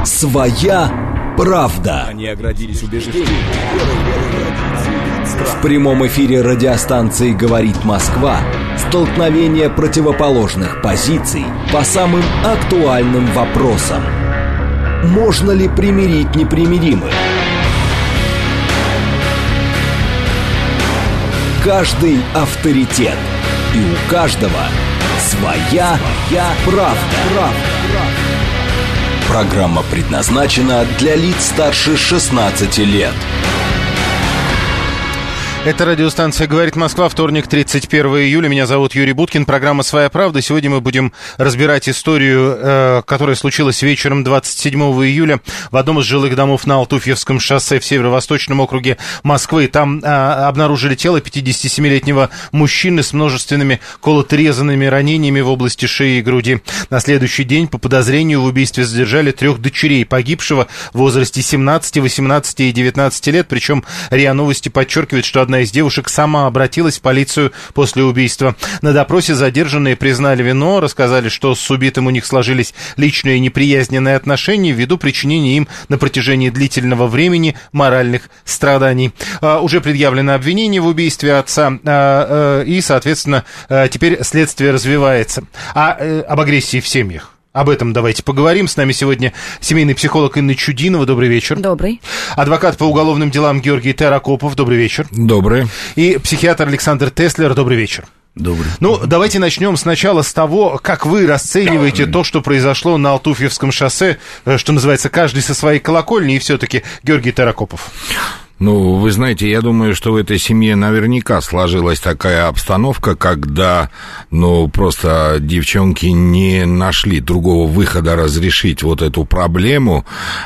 Своя правда. Они оградились убеждениями. В прямом эфире радиостанции «Говорит Москва» столкновение противоположных позиций по самым актуальным вопросам. Можно ли примирить непримиримых? Каждый авторитет, и у каждого своя правда. Программа предназначена для лиц старше 16 лет. Это радиостанция «Говорит Москва», вторник, 31 июля. Меня зовут Юрий Буткин. Программа «Своя правда». Сегодня мы будем разбирать историю, которая случилась вечером 27 июля в одном из жилых домов на Алтуфьевском шоссе в Северо-Восточном округе Москвы. Там обнаружили тело 57-летнего мужчины с множественными колото-резанными ранениями в области шеи и груди. На следующий день по подозрению в убийстве задержали 3 дочерей погибшего в возрасте 17, 18 и 19 лет. Причем РИА Новости подчеркивает, что одна из девушек сама обратилась в полицию после убийства. На допросе задержанные признали вину, рассказали, что с убитым у них сложились личные неприязненные отношения ввиду причинения им на протяжении длительного времени моральных страданий. Уже предъявлено обвинение в убийстве отца, и, соответственно, теперь следствие развивается. Об агрессии в семьях. Об этом давайте поговорим. С нами сегодня семейный психолог Инна Чудинова. Добрый вечер. Добрый. Адвокат по уголовным делам Георгий Таракопов. Добрый вечер. Добрый. И психиатр Александр Теслер. Добрый вечер. Добрый. Ну, давайте начнем сначала с того, как вы расцениваете то, что произошло на Алтуфьевском шоссе, что называется, каждый со своей колокольни, и все-таки Георгий Таракопов. Ну, вы знаете, я думаю, что в этой семье наверняка сложилась такая обстановка, когда, просто девчонки не нашли другого выхода разрешить вот эту проблему,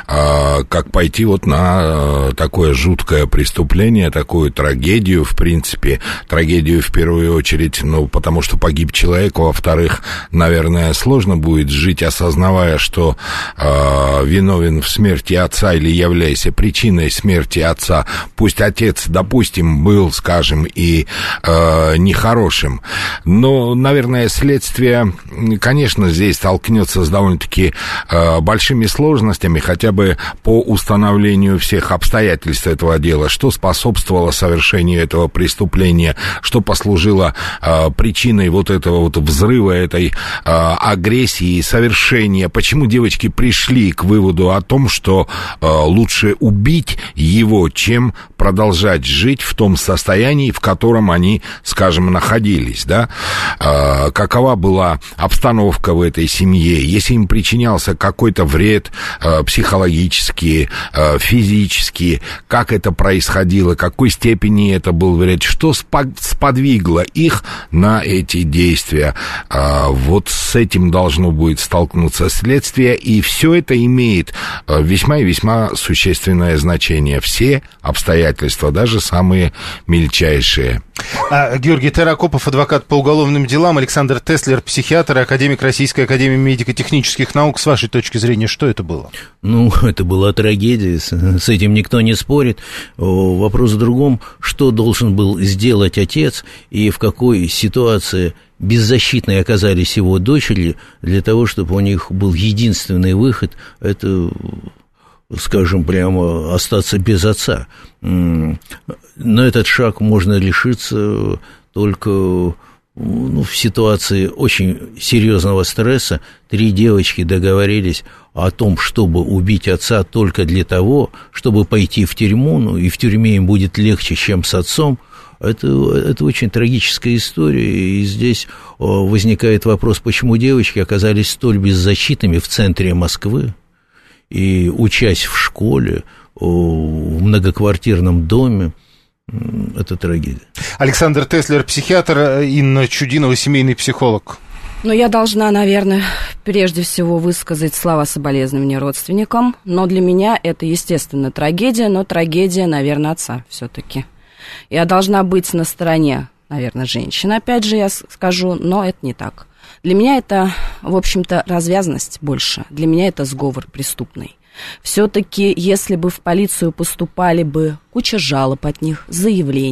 как пойти вот на такое жуткое преступление, такую трагедию, в принципе, трагедию в первую очередь, потому что погиб человек, во-вторых, наверное, сложно будет жить, осознавая, что виновен в смерти отца или являясь причиной смерти отца. Пусть отец, допустим, был, скажем, и нехорошим, но, наверное, следствие, конечно, здесь столкнется с довольно-таки большими сложностями, хотя бы по установлению всех обстоятельств этого дела, что способствовало совершению этого преступления, что послужило причиной вот этого вот взрыва, этой агрессии, совершения, почему девочки пришли к выводу о том, что лучше убить его, чем продолжать жить в том состоянии, в котором они, скажем, находились, да? Какова была обстановка в этой семье, если им причинялся какой-то вред психологический, физический, как это происходило, какой степени это был вред, что сподвигло их на эти действия. Вот с этим должно будет столкнуться следствие, и все это имеет весьма и весьма существенное значение. Все обстоятельства, даже самые мельчайшие. Георгий Таракопов, адвокат по уголовным делам, Александр Теслер, психиатр, академик Российской академии медико-технических наук. С вашей точки зрения, что это было? Это была трагедия, с этим никто не спорит. Вопрос в другом, что должен был сделать отец и в какой ситуации беззащитной оказались его дочери для того, чтобы у них был единственный выход, это, скажем прямо, остаться без отца. На этот шаг можно решиться только в ситуации очень серьезного стресса. 3 девочки договорились о том, чтобы убить отца только для того, чтобы пойти в тюрьму, и в тюрьме им будет легче, чем с отцом. Это очень трагическая история, и здесь возникает вопрос, почему девочки оказались столь беззащитными в центре Москвы, и учась в школе, в многоквартирном доме. Это трагедия. Александр Теслер, психиатр, Инна Чудинова, семейный психолог. Я должна, наверное, прежде всего высказать слова соболезнования родственникам, но для меня это, естественно, трагедия, но трагедия, наверное, отца все-таки. Я должна быть на стороне, наверное, женщин, опять же я скажу, но это не так. Для меня это, в общем-то, развязность больше, для меня это сговор преступный. Все-таки, если бы в полицию поступали бы куча жалоб от них, заявлений,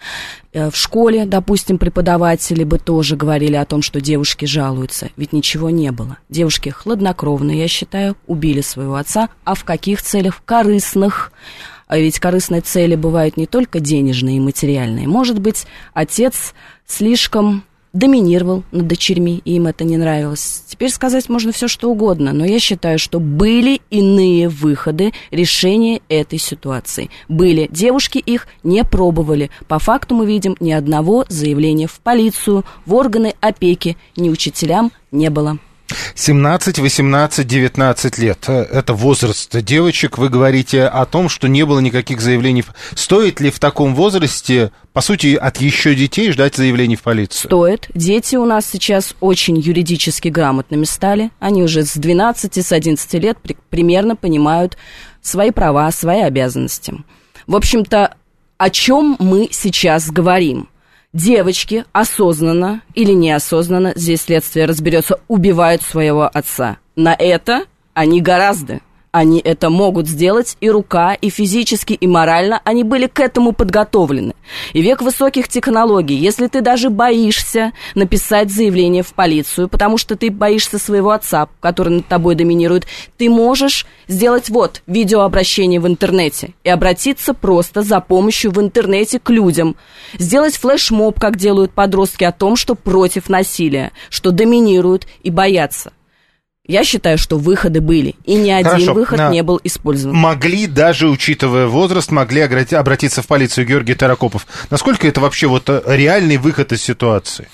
В школе, допустим, преподаватели бы тоже говорили о том, что девушки жалуются. Ведь ничего не было. Девушки хладнокровно, я считаю, убили своего отца. А в каких целях? Корыстных. А ведь корыстные цели бывают не только денежные и материальные. Может быть, отец слишком доминировал над дочерьми, и им это не нравилось. Теперь сказать можно все, что угодно, но я считаю, что были иные выходы решения этой ситуации. Были. Девушки их не пробовали. По факту мы видим ни одного заявления в полицию, в органы опеки, ни учителям не было. 17, 18, 19 лет. Это возраст девочек. Вы говорите о том, что не было никаких заявлений. Стоит ли в таком возрасте, по сути, от еще детей ждать заявлений в полицию? Стоит. Дети у нас сейчас очень юридически грамотными стали. Они уже с 12, с 11 лет примерно понимают свои права, свои обязанности. В общем-то, о чем мы сейчас говорим? Девочки осознанно или неосознанно, здесь следствие разберется, убивают своего отца. На это они гораздо. Они это могут сделать, и рука, и физически, и морально. Они были к этому подготовлены. И век высоких технологий. Если ты даже боишься написать заявление в полицию, потому что ты боишься своего отца, который над тобой доминирует, ты можешь сделать видеообращение в интернете и обратиться просто за помощью в интернете к людям. Сделать флешмоб, как делают подростки, о том, что против насилия, что доминируют и боятся. Я считаю, что выходы были, и ни один выход не был использован. Могли, даже учитывая возраст, обратиться в полицию. Георгий Таракопов. Насколько это вообще реальный выход из ситуации?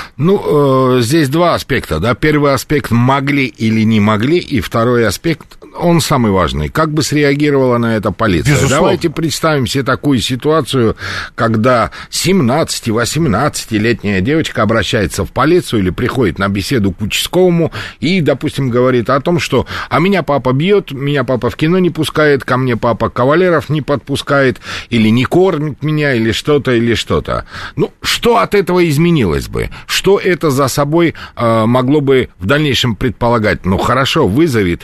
Здесь два аспекта. Да? Первый аспект, могли или не могли, и второй аспект, он самый важный. Как бы среагировала на это полиция? Безусловно. Давайте представим себе такую ситуацию, когда 17-18-летняя девочка обращается в полицию или приходит на беседу к участковому и, допустим, говорит о том, что «а меня папа бьет, меня папа в кино не пускает, ко мне папа кавалеров не подпускает, или не кормит меня, или что-то, или что-то». Что от этого изменилось бы? Что это за собой могло бы в дальнейшем предполагать? Хорошо, вызовет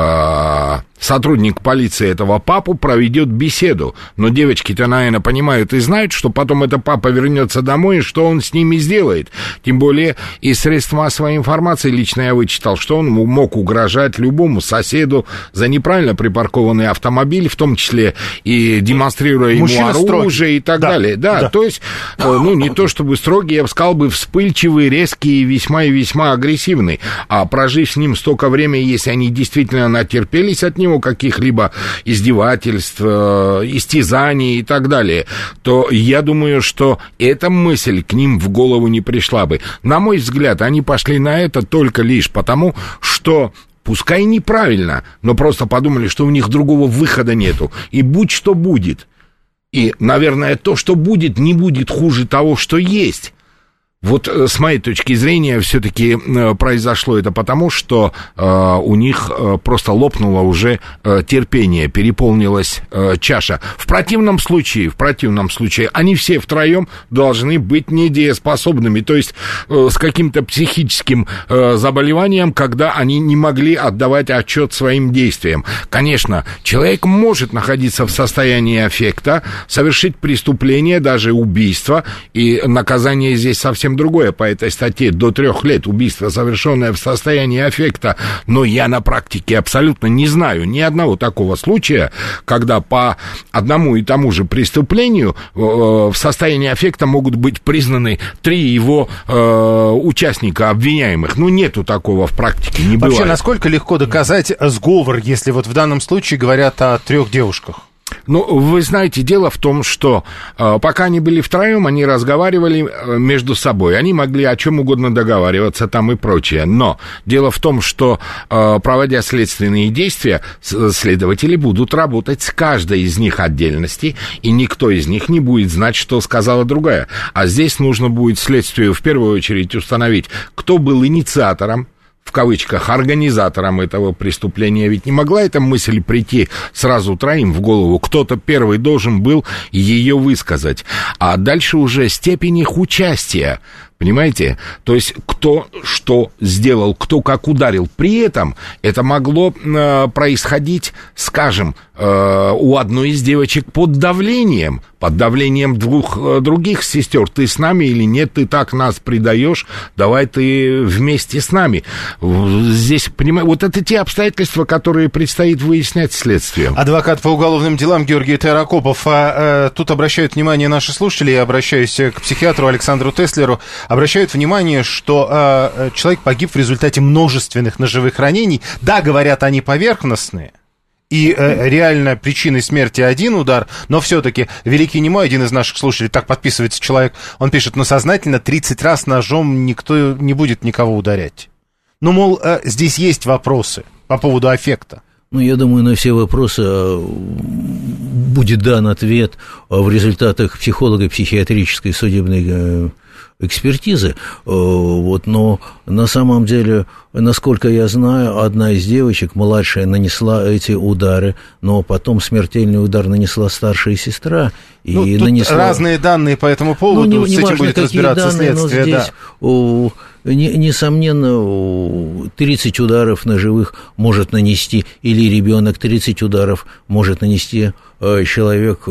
сотрудник полиции этого папу, проведет беседу. Но девочки-то, наверное, понимают и знают, что потом этот папа вернется домой, и что он с ними сделает. Тем более из средств массовой информации лично я вычитал, что он мог угрожать любому соседу за неправильно припаркованный автомобиль, в том числе и демонстрируя ему оружие и так далее. Да, то есть, не то чтобы строгий, я бы сказал, вспыльчивый, резкий и весьма агрессивный. А прожив с ним столько времени, если они действительно натерпелись от него каких-либо издевательств, истязаний и так далее, то я думаю, что эта мысль к ним в голову не пришла бы. На мой взгляд, они пошли на это только лишь потому, что, пускай неправильно, но просто подумали, что у них другого выхода нету, и будь что будет. И, наверное, то, что будет, не будет хуже того, что есть. С моей точки зрения, все-таки произошло это потому, что у них просто лопнуло уже терпение, переполнилась чаша. В противном случае они все втроем должны быть недееспособными, то есть с каким-то психическим заболеванием, когда они не могли отдавать отчет своим действиям. Конечно, человек может находиться в состоянии аффекта, совершить преступление, даже убийство, и наказание здесь совсем другое по этой статье, до 3 лет убийство, совершенное в состоянии аффекта, но я на практике абсолютно не знаю ни одного такого случая, когда по одному и тому же преступлению в состоянии аффекта могут быть признаны 3 его участника, обвиняемых. Нету такого в практике, не бывает. Вообще, насколько легко доказать сговор, если в данном случае говорят о 3 девушках? Вы знаете, дело в том, что пока они были втроем, они разговаривали между собой. Они могли о чем угодно договариваться там и прочее. Но дело в том, что, проводя следственные действия, следователи будут работать с каждой из них отдельности, и никто из них не будет знать, что сказала другая. А здесь нужно будет следствию в первую очередь установить, кто был инициатором, в кавычках, организатором этого преступления. Ведь не могла эта мысль прийти сразу 3 в голову. Кто-то первый должен был ее высказать. А дальше уже степень их участия. Понимаете? То есть, кто что сделал, кто как ударил. При этом это могло происходить, скажем, у одной из девочек под давлением двух других сестер. Ты с нами или нет, ты так нас предаешь, давай ты вместе с нами. Здесь, понимаете, вот это те обстоятельства, которые предстоит выяснять следствию. Адвокат по уголовным делам Георгий Тайракопов. Тут обращают внимание наши слушатели, я обращаюсь к психиатру Александру Теслеру, обращают внимание, что человек погиб в результате множественных ножевых ранений. Да, говорят, они поверхностные, и реально причиной смерти один удар, но все-таки Великий Немой, один из наших слушателей, так подписывается человек, он пишет, но сознательно 30 раз ножом никто не будет никого ударять. Ну, мол, здесь есть вопросы по поводу аффекта. Ну, я думаю, на все вопросы будет дан ответ в результатах психолого-психиатрической судебной экспертизы, вот, но на самом деле, насколько я знаю, одна из девочек, младшая, нанесла эти удары, но потом смертельный удар нанесла старшая сестра. И ну, тут нанесла... разные данные по этому поводу, с этим будет разбираться следствие. Здесь, да. Несомненно, 30 ударов ножевых может нанести, или ребенок 30 ударов может нанести человек,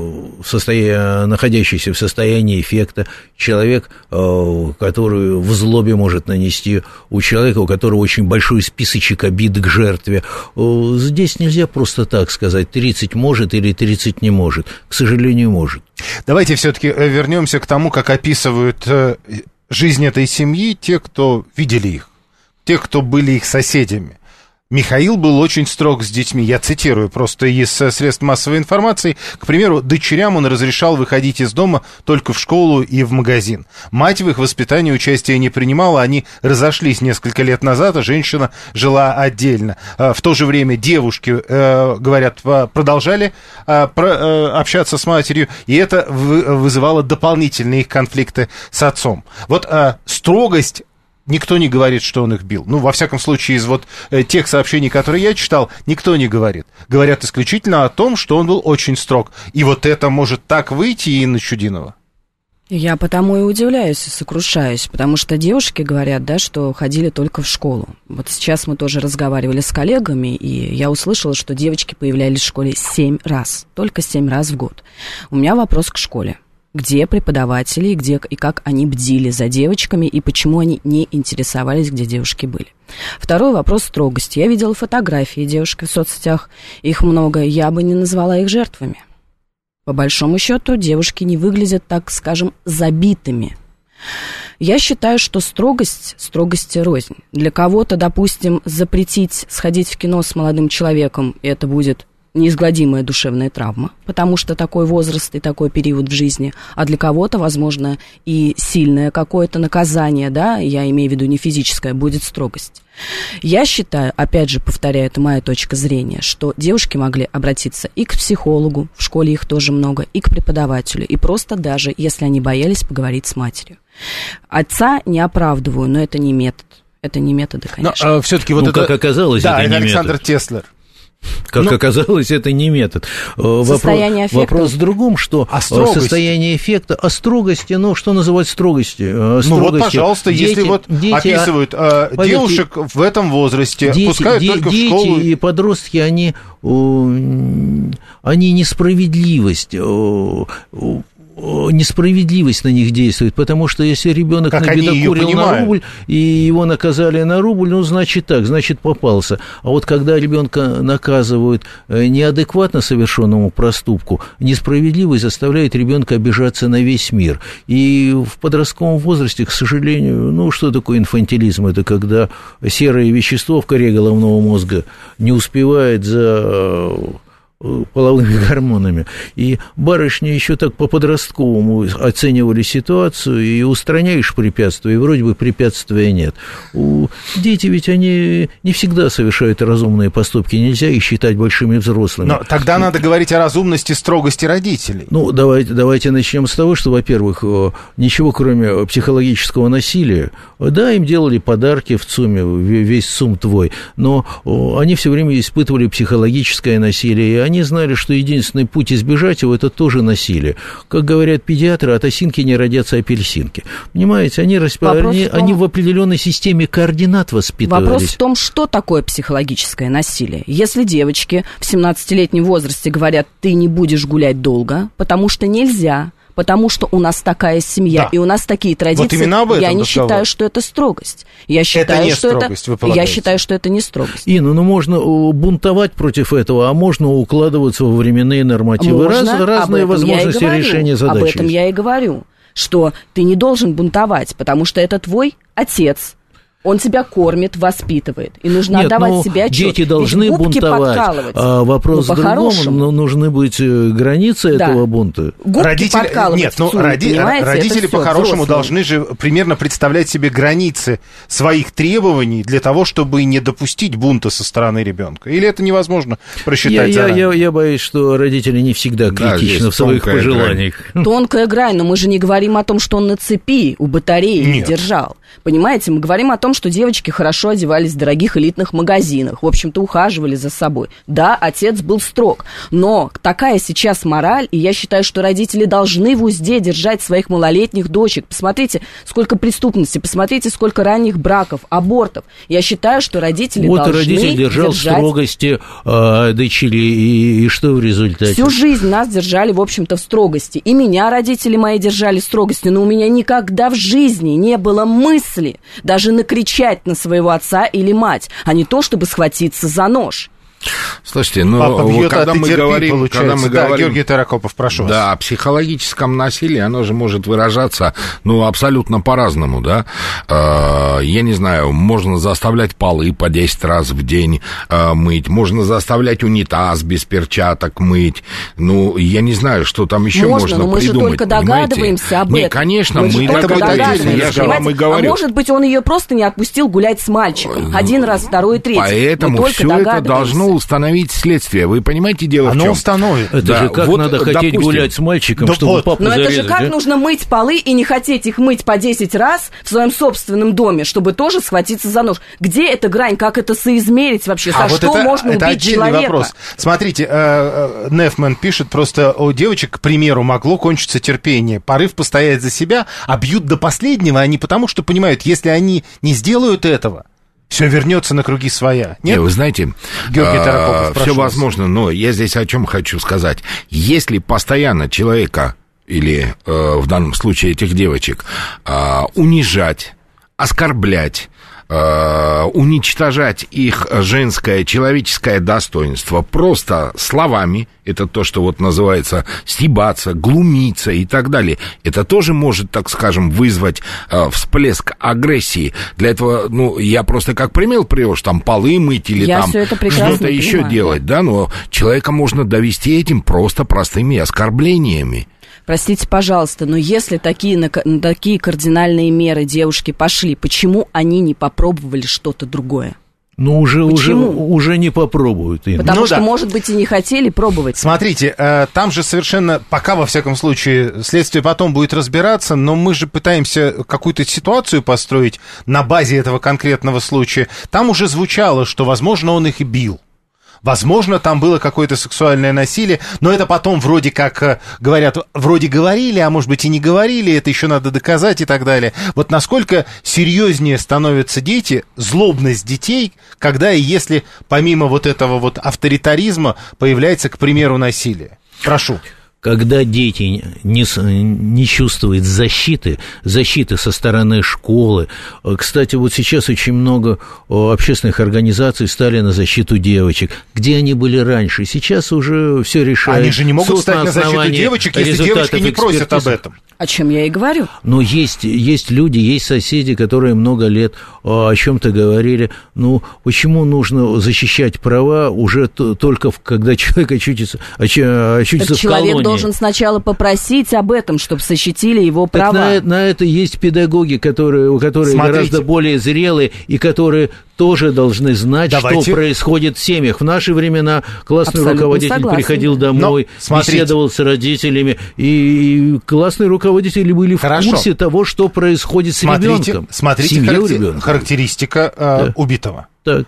находящийся в состоянии эффекта, человек, который в злобе может нанести, у человека, у которого очень большой списочек обид к жертве. Здесь нельзя просто так сказать, 30 может или 30 не может. К сожалению, может. Давайте все-таки вернемся к тому, как описывают жизнь этой семьи те, кто видели их, те, кто были их соседями. Михаил был очень строг с детьми, я цитирую просто из средств массовой информации. К примеру, дочерям он разрешал выходить из дома только в школу и в магазин. Мать в их воспитании участия не принимала, они разошлись несколько лет назад, а женщина жила отдельно. В то же время девушки, говорят, продолжали общаться с матерью, и это вызывало дополнительные их конфликты с отцом. Вот строгость... Никто не говорит, что он их бил. Ну, во всяком случае, из вот тех сообщений, которые я читал, никто не говорит. Говорят исключительно о том, что он был очень строг. И вот это может так выйти, Инна Чудинова? Я потому и удивляюсь и сокрушаюсь, потому что девушки говорят, да, что ходили только в школу. Вот сейчас мы тоже разговаривали с коллегами, и я услышала, что девочки появлялись в школе 7 раз, только 7 раз в год. У меня вопрос к школе. Где преподаватели, где и как они бдили за девочками, и почему они не интересовались, где девушки были. Второй вопрос — строгости. Я видела фотографии девушек в соцсетях, их много, я бы не назвала их жертвами. По большому счету, девушки не выглядят, так скажем, забитыми. Я считаю, что строгость рознь. Для кого-то, допустим, запретить сходить в кино с молодым человеком, это будет неизгладимая душевная травма, потому что такой возраст и такой период в жизни, а для кого-то, возможно, и сильное какое-то наказание, да, я имею в виду не физическое, будет строгость. Я считаю, опять же, повторяю, это моя точка зрения, что девушки могли обратиться и к психологу, в школе их тоже много, и к преподавателю, и просто даже, если они боялись, поговорить с матерью. Отца не оправдываю, но это не метод. Это не методы, конечно. Но все-таки вот это... как оказалось, да, это не Александр метод. Теслер. Как оказалось, это не метод. Вопрос в другом, что состояние эффекта, о строгости, ну, что называть строгостью? Ну, вот, пожалуйста, дети, если вот описывают девушек в этом возрасте, пускают только в школу. Дети и подростки, они несправедливость на них действует, потому что если ребенок набедокурил на рубль, и его наказали на рубль, ну, значит так, значит попался. А вот когда ребенка наказывают неадекватно совершенному проступку, несправедливость заставляет ребенка обижаться на весь мир. И в подростковом возрасте, к сожалению, ну, что такое инфантилизм? Это когда серое вещество в коре головного мозга не успевает за половыми гормонами. И барышни еще так по-подростковому оценивали ситуацию, и устраняешь препятствия, и вроде бы препятствия нет. Дети ведь они не всегда совершают разумные поступки, нельзя их считать большими взрослыми. Но тогда надо говорить о разумности, строгости родителей. Ну, давайте начнем с того, что, во-первых, ничего кроме психологического насилия, да, им делали подарки в ЦУМе, весь ЦУМ твой, но они все время испытывали психологическое насилие, и они знали, что единственный путь избежать его – это тоже насилие. Как говорят педиатры, от осинки не родятся апельсинки. Понимаете, они в определенной системе координат воспитывались. Вопрос в том, что такое психологическое насилие. Если девочки в 17-летнем возрасте говорят, ты не будешь гулять долго, потому что нельзя, потому что у нас такая семья, и у нас такие традиции. Вот именно об этом я не считаю, что это строгость. Я считаю, что это не строгость. Инна, можно бунтовать против этого, а можно укладываться во временные нормативы. Разные возможности решения задачи. Об этом я и говорю, что ты не должен бунтовать, потому что это твой отец. Он тебя кормит, воспитывает, и нужно отдавать себе отчет. Дети должны бунтовать, а вопрос в другом, но нужны быть границы этого бунта. Родители по-хорошему должны же примерно представлять себе границы своих требований для того, чтобы не допустить бунта со стороны ребенка. Или это невозможно просчитать заранее? Я боюсь, что родители не всегда критичны в своих пожеланиях. Тонкая грань, но мы же не говорим о том, что он на цепи у батареи их держал. Понимаете, мы говорим о том, что девочки хорошо одевались в дорогих элитных магазинах, в общем-то, ухаживали за собой. Да, отец был строг, но такая сейчас мораль, и я считаю, что родители должны в узде держать своих малолетних дочек. Посмотрите, сколько преступности, посмотрите, сколько ранних браков, абортов. Я считаю, что родители должны родитель держал в строгости дочери, и что в результате? Всю жизнь нас держали, в общем-то, в строгости. И меня родители мои держали в строгости, но у меня никогда в жизни не было мысли даже накричать на своего отца или мать, а не то, чтобы схватиться за нож. Слушайте, когда мы говорим, Георгий Таракопов, прошу вас. Да, о психологическом насилии, оно же может выражаться, абсолютно по-разному, да. Я не знаю, можно заставлять полы по 10 раз в день мыть, можно заставлять унитаз без перчаток мыть, я не знаю, что там еще можно придумать. Мы же только догадываемся об этом. Нет, конечно, мы догадываемся, я же вам и говорю. А может быть, он ее просто не отпустил гулять с мальчиком, один раз, второй, третий. Поэтому все это должно установить следствие. Вы понимаете, дело в чем? Оно установит. Это же как надо хотеть гулять с мальчиком, чтобы папу зарезать. Но это же как нужно мыть полы и не хотеть их мыть по 10 раз в своем собственном доме, чтобы тоже схватиться за нож. Где эта грань? Как это соизмерить вообще? За что можно убить человека? Вопрос. Смотрите, Нефман пишет, просто у девочек, к примеру, могло кончиться терпение. Порыв постоять за себя, а бьют до последнего, а не потому, что понимают, если они не сделают этого, все вернется на круги своя. Нет, вы знаете, все возможно, но я здесь о чем хочу сказать. Если постоянно человека, или в данном случае этих девочек, унижать, оскорблять, уничтожать их женское, человеческое достоинство просто словами, это то, что называется стебаться, глумиться и так далее, это тоже может, так скажем, вызвать всплеск агрессии. Для этого, я просто как пример привел, что там полы мыть или там что-то еще делать, да, но человека можно довести этим просто простыми оскорблениями. Простите, пожалуйста, но если такие кардинальные меры девушки пошли, почему они не попробовали что-то другое? Уже не попробуют. Потому что, может быть, и не хотели пробовать. Смотрите, там же совершенно, пока, во всяком случае, следствие потом будет разбираться, но мы же пытаемся какую-то ситуацию построить на базе этого конкретного случая. Там уже звучало, что, возможно, он их и бил. Возможно, там было какое-то сексуальное насилие, но это потом вроде как говорят, вроде говорили, а может быть и не говорили, это еще надо доказать и так далее. Вот насколько серьезнее становятся дети, злобность детей, когда и если помимо этого авторитаризма появляется, к примеру, насилие. Прошу. Когда дети не чувствуют защиты со стороны школы. Кстати, сейчас очень много общественных организаций стали на защиту девочек. Где они были раньше? Сейчас уже все решают. Они же не могут стать на защиту девочек, если девочки не просят об этом. О чем я и говорю. Но есть люди, есть соседи, которые много лет о чем-то говорили. Почему нужно защищать права уже только когда человек очутится в колонии? Человек должен сначала попросить об этом, чтобы защитили его права. На это есть педагоги, которые гораздо более зрелые и которые тоже должны знать, что происходит в семьях. В наши времена классный руководитель приходил домой, беседовал с родителями, и классные руководители были в курсе того, что происходит с ребенком. Смотрите характеристика убитого. Так.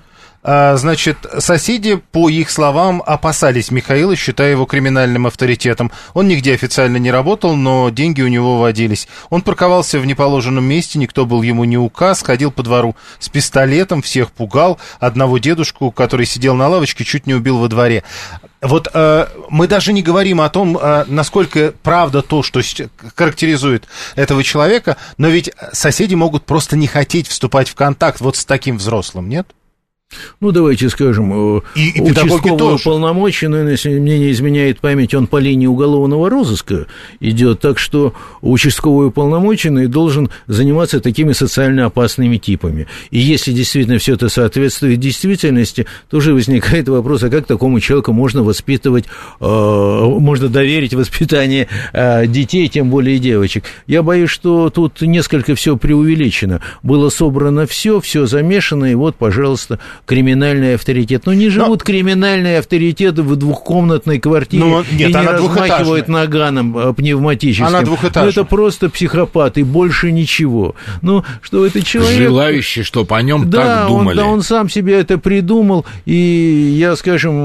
Значит, соседи, по их словам, опасались Михаила, считая его криминальным авторитетом. Он нигде официально не работал, но деньги у него водились. Он парковался в неположенном месте, никто был ему не указ, ходил по двору с пистолетом, всех пугал. Одного дедушку, который сидел на лавочке, чуть не убил во дворе. Вот мы даже не говорим о том, насколько правда то, что характеризует этого человека, но ведь соседи могут просто не хотеть вступать в контакт вот с таким взрослым, нет? Ну, давайте скажем, и участковый уполномоченный, если мне не изменяет память, он по линии уголовного розыска идет, так что участковый уполномоченный должен заниматься такими социально опасными типами. И если действительно все это соответствует действительности, то уже возникает вопрос, а как такому человеку можно воспитывать, можно доверить воспитание детей, тем более девочек. Я боюсь, что тут несколько все преувеличено. Было собрано все замешано, и вот, пожалуйста, криминальный авторитет. Не живут криминальные авторитеты в двухкомнатной квартире и не размахивают наганом пневматическим. Она двухэтажная. Это просто психопат и больше ничего. Что это человек... Желающий, чтобы о нем так думали. Он сам себе это придумал, и я,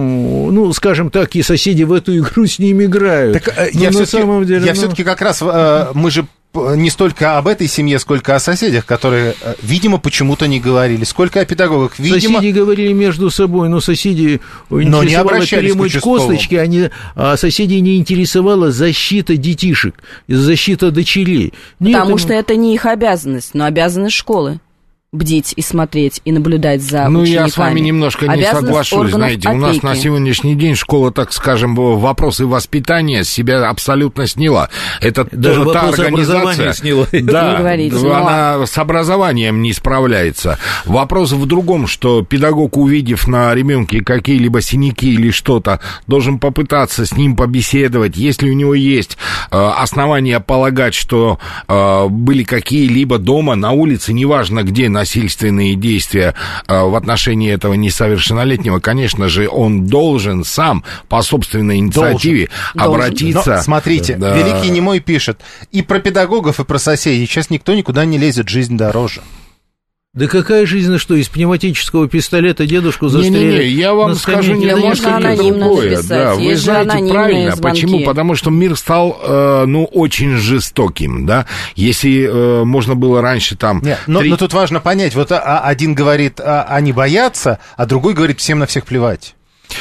скажем так, и соседи в эту игру с ним играют. Так, я все-таки как раз, мы же не столько об этой семье, сколько о соседях, которые, видимо, почему-то не говорили. Сколько о педагогах, видимо... Соседи говорили между собой, но соседи интересовало перемыть косточки, а соседей не интересовала защита детишек, защита дочерей. Потому что это не их обязанность, но обязанность школы. Бдить и смотреть, и наблюдать за учениками. Я с вами немножко не соглашусь. Знаете, у нас на сегодняшний день школа, так скажем, вопросы воспитания с себя абсолютно сняла. Это даже та организация, сняла. Да, она с образованием не справляется. Вопрос в другом, что педагог, увидев на ребенке какие-либо синяки или что-то, должен попытаться с ним побеседовать. Если у него есть основания полагать, что были какие-либо дома, на улице, неважно где, насильственные действия в отношении этого несовершеннолетнего, конечно же, он должен сам по собственной инициативе обратиться. Но, смотрите, Великий Немой пишет, и про педагогов, и про соседей сейчас никто никуда не лезет, жизнь дороже. Да какая жизнь, что из пневматического пистолета дедушку застрелили? Я вам скажу немножко другое. Да, вы знаете правильно, звонки. Почему? Потому что мир стал, очень жестоким, да. Если можно было раньше там... Но тут важно понять, вот один говорит, они боятся, а другой говорит, всем на всех плевать.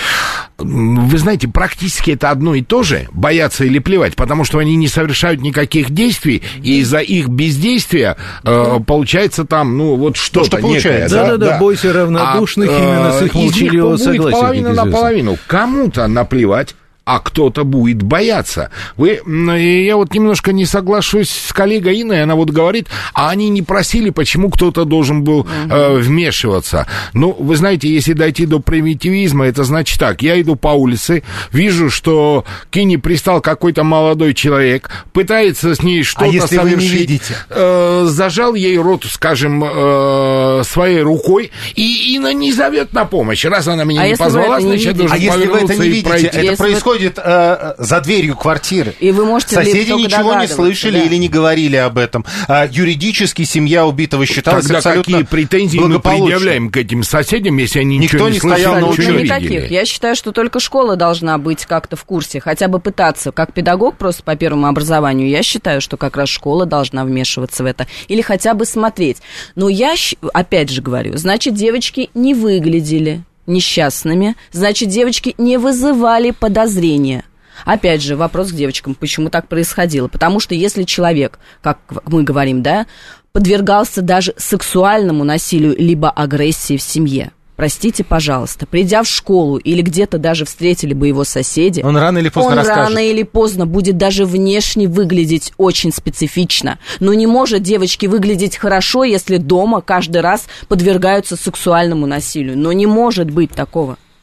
Вы знаете, практически это одно и то же, бояться или плевать, потому что они не совершают никаких действий, и из-за их бездействия получается там, что-то получается. Да, бойся равнодушных, именно с их молчаливого согласия. Половина на половину. Кому-то наплевать, а кто-то будет бояться. Я вот немножко не соглашусь с коллегой Инной, она вот говорит, а они не просили, почему кто-то должен был вмешиваться. Вы знаете, если дойти до примитивизма, это значит так, я иду по улице, вижу, что к Ине пристал какой-то молодой человек, пытается с ней что-то совершить. Вы не видите? Зажал ей рот, скажем, своей рукой, и Инна не зовет на помощь. Раз она меня не позвала, значит, я должен повернуться и пройти. Это происходит за дверью квартиры. И вы можете соседи ничего не слышали или не говорили об этом. Юридически семья убитого считалась тогда абсолютно какие претензии мы предъявляем к этим соседям, если они никто ничего не слышали, ничего не видели? Никаких. Я считаю, что только школа должна быть как-то в курсе, хотя бы пытаться. Как педагог просто по первому образованию, я считаю, что как раз школа должна вмешиваться в это. Или хотя бы смотреть. Но я, опять же говорю, значит, девочки не выглядели несчастными, значит, девочки не вызывали подозрения. Опять же, вопрос к девочкам, почему так происходило. Потому что если человек, как мы говорим, подвергался даже сексуальному насилию либо агрессии в семье, простите, пожалуйста, придя в школу или где-то даже встретили бы его соседи, он рано или поздно расскажет. Рано или поздно будет даже внешне выглядеть очень специфично. Но не может девочки выглядеть хорошо, если дома каждый раз подвергаются сексуальному насилию. Но не может быть такого.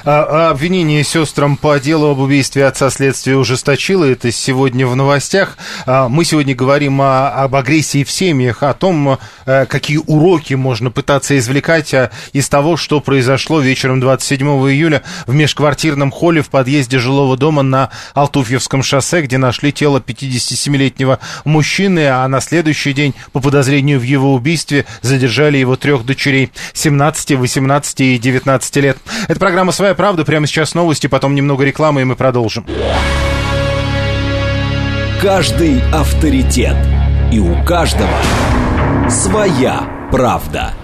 Обвинение сестрам по делу об убийстве отца следствие ужесточило. Это сегодня в новостях. Мы сегодня говорим об агрессии в семьях, о том, какие уроки можно пытаться извлекать из того, что произошло вечером 27 июля в межквартирном холле в подъезде жилого дома на Алтуфьевском шоссе, где нашли тело 57-летнего мужчины, а на следующий день по подозрению в его убийстве задержали его 3 дочерей 17, 18 и 19 лет. Это программа «Своя правда». Прямо сейчас новости, потом немного рекламы, и мы продолжим. Каждый авторитет. И у каждого своя правда.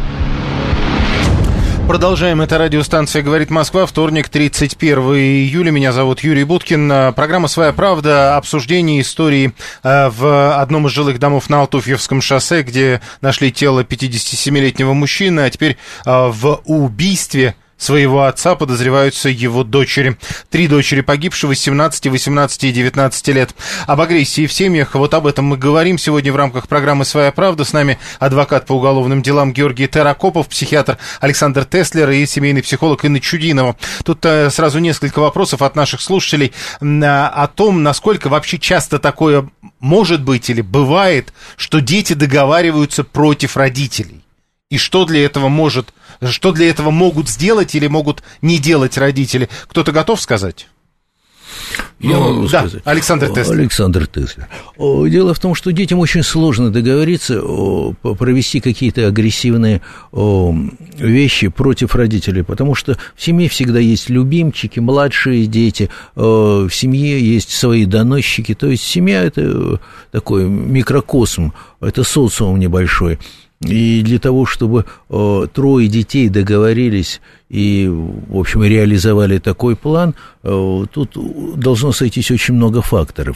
Продолжаем. Это радиостанция «Говорит Москва». Вторник, 31 июля. Меня зовут Юрий Буткин. Программа «Своя правда». Обсуждение истории в одном из жилых домов на Алтуфьевском шоссе, где нашли тело 57-летнего мужчины, а теперь в убийстве своего отца подозреваются его дочери. 3 дочери погибшего, 17, 18 и 19 лет. Об агрессии в семьях, вот об этом мы говорим сегодня в рамках программы «Своя правда». С нами адвокат по уголовным делам Георгий Терракопов, психиатр Александр Теслер и семейный психолог Инна Чудинова. Тут сразу несколько вопросов от наших слушателей о том, насколько вообще часто такое может быть или бывает, что дети договариваются против родителей. И что для этого могут сделать или могут не делать родители? Кто-то готов сказать? Я могу сказать. Александр Теслер. Александр Теслер. Дело в том, что детям очень сложно договориться, провести какие-то агрессивные вещи против родителей, потому что в семье всегда есть любимчики, младшие дети, в семье есть свои доносчики, то есть семья – это такой микрокосм, это социум небольшой. И для того, чтобы 3 детей договорились и, в общем, реализовали такой план, тут должно сойтись очень много факторов.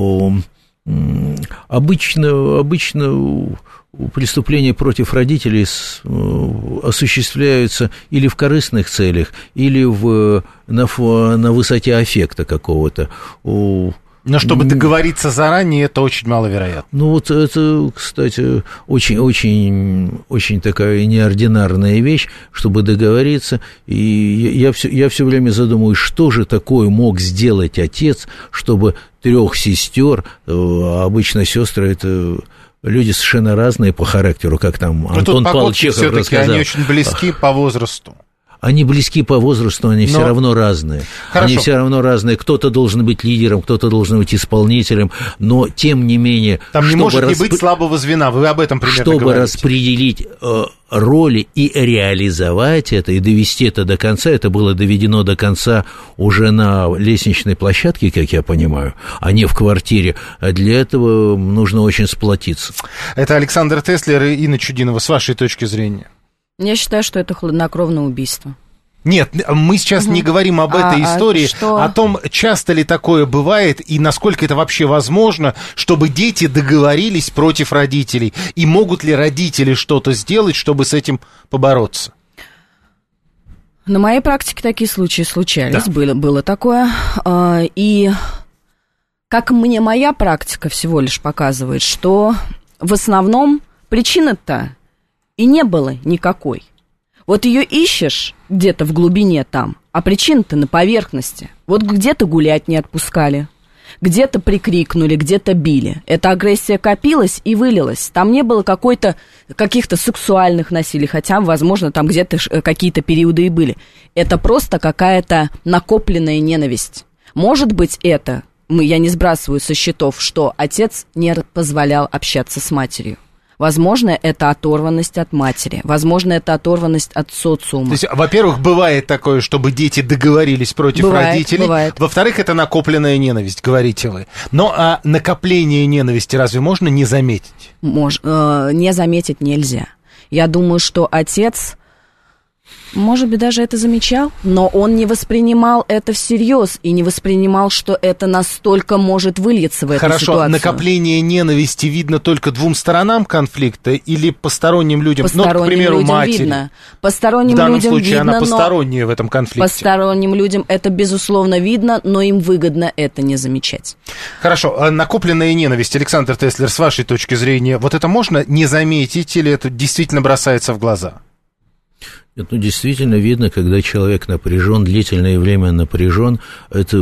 Обычно преступления против родителей осуществляются или в корыстных целях, или на высоте аффекта какого-то. Но чтобы договориться заранее, это очень маловероятно. Ну, вот это, кстати, очень такая неординарная вещь, чтобы договориться. И я все время задумываюсь, что же такое мог сделать отец, чтобы 3 сестер, обычно сестры это люди совершенно разные по характеру, как там Антон Павлович Чехов рассказал. Они очень близки по возрасту. Они близки по возрасту, они все равно разные. Хорошо. Они все равно разные. Кто-то должен быть лидером, кто-то должен быть исполнителем, но тем не менее... Там не может не быть слабого звена, вы об этом примерно говорите. Чтобы говорите. Распределить роли и реализовать это, и довести это до конца, это было доведено до конца уже на лестничной площадке, как я понимаю, а не в квартире. А для этого нужно очень сплотиться. Это Александр Теслер и Инна Чудинова. С вашей точки зрения? Я считаю, что это хладнокровное убийство. Нет, мы сейчас не говорим об этой истории, о том, часто ли такое бывает и насколько это вообще возможно, чтобы дети договорились против родителей. И могут ли родители что-то сделать, чтобы с этим побороться? На моей практике такие случаи случались, да. Было такое. И как мне моя практика всего лишь показывает, что в основном причина-то и не было никакой. Вот ее ищешь где-то в глубине там, а причина-то на поверхности. Вот где-то гулять не отпускали, где-то прикрикнули, где-то били. Эта агрессия копилась и вылилась. Там не было каких-то сексуальных насилий, хотя, возможно, там где-то какие-то периоды и были. Это просто какая-то накопленная ненависть. Может быть, я не сбрасываю со счетов, что отец не позволял общаться с матерью. Возможно, это оторванность от матери. Возможно, это оторванность от социума. То есть, во-первых, бывает такое, чтобы дети договорились против родителей. Бывает. Во-вторых, это накопленная ненависть, говорите вы. Но накопление ненависти разве можно не заметить? Не заметить нельзя. Я думаю, что отец... Может быть, даже это замечал, но он не воспринимал это всерьез и не воспринимал, что это настолько может выльется в эту ситуацию. Хорошо, накопление ненависти видно только 2 сторонам конфликта или посторонним людям? Посторонним к примеру, людям матери. Видно. Посторонним в данном людям случае видно, она посторонняя в этом конфликте. Посторонним людям это, безусловно, видно, но им выгодно это не замечать. Хорошо, накопленная ненависть, Александр Теслер, с вашей точки зрения, вот это можно не заметить или это действительно бросается в глаза? Это действительно видно, когда человек напряжен, длительное время напряжен, это